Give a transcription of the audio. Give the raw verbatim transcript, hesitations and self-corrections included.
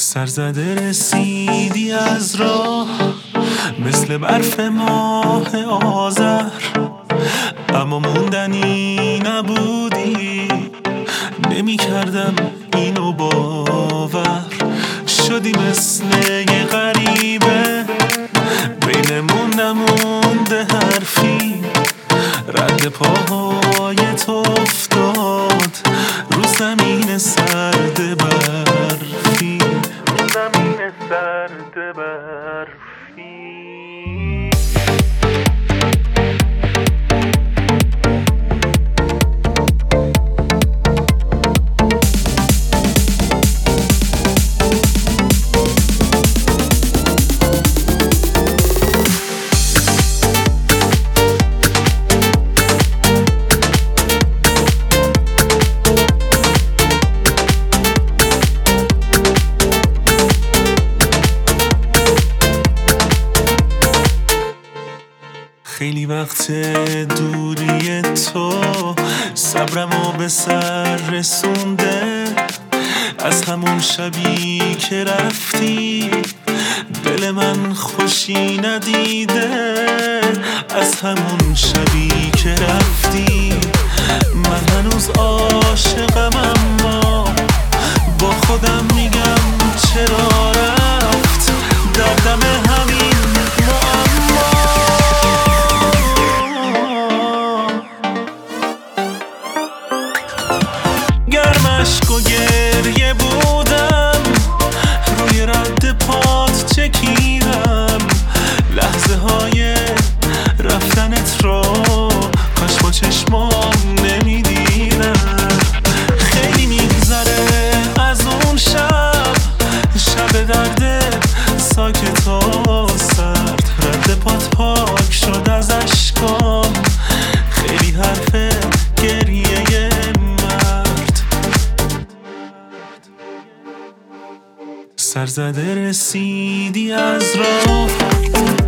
سرزده رسیدی از راه مثل برف ماه آذر، اما موندنی نبودی. نمی کردم اینو باور، شدی مثل یه غریبه. بینمون نمونده حرفی، رد پاهای تو افتاد رو زمین سرد برفی، رو زمین سرد برفی. خیلی وقت دوری تو صبرمو به سر رسونده. از همون شبی که رفتی دل من خوشی ندیده. از همون شبی که رفتی من هنوز عاشقم، اما با خودم میگم چرا رفت دردم همین معما. گرمشک و گریه بودم، روی رد پات چکیدم لحظه های رفتنت رو، کاش با چشمام نمیدیدم. خیلی میگذره از اون شب، شب درد ساکت و سرد. رد پات پاک شد از اشکام، خیلی حرف گریه مرد. سرزده رسیدی از راه